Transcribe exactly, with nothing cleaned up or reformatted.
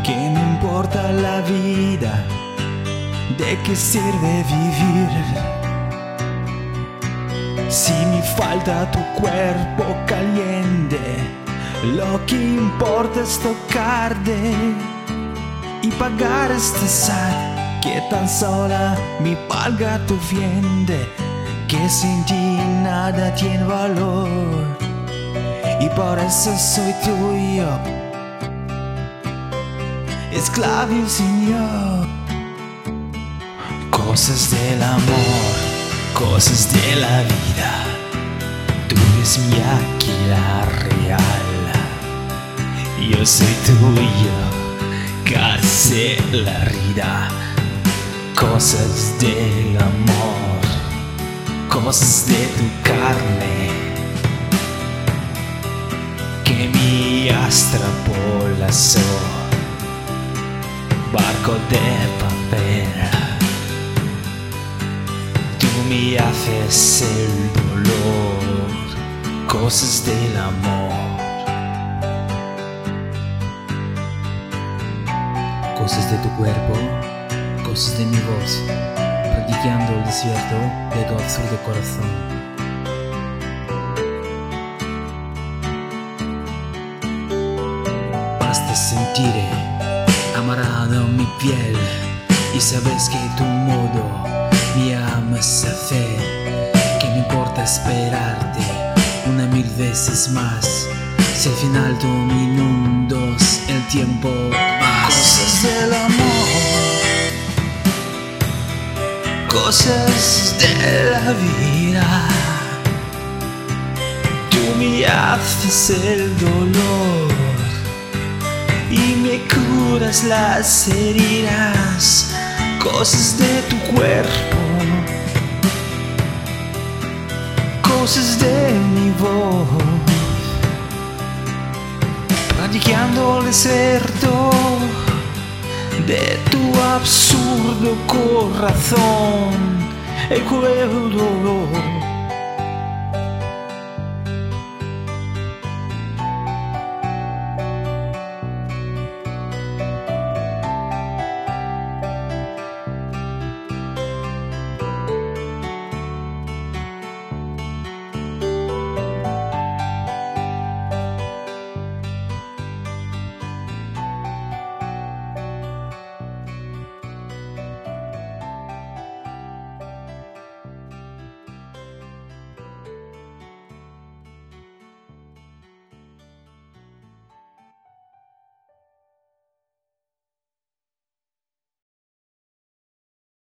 ¿Qué me importa la vida? ¿De qué sirve vivir? Si me falta tu cuerpo caliente, lo que importa es tocarte y pagar este sad que tan sola me paga tu viente, que sin ti nada tiene valor y por eso soy tuyo, esclavo señor. Cosas del amor, cosas de la vida, tú eres mi águila real, yo soy tuyo, casi la vida. Cosas del amor, cosas de tu carne, que mi astrapolazó, barco de papel. Tú me haces el dolor, cosas del amor, cosas de tu cuerpo, cosas de mi voz, practicando el desierto de tu absurdo corazón. Basta sentir amarrado mi piel y sabes que tu modo me amas a fe, que me importa esperarte una mil veces más, si al final tú me inundas el tiempo más. Cosas del amor, cosas de la vida, tú me haces el dolor y me curas las heridas. Cosas de tu cuerpo, cosas de mi voz, practicando el desierto de tu absurdo corazón, el cuero dolor.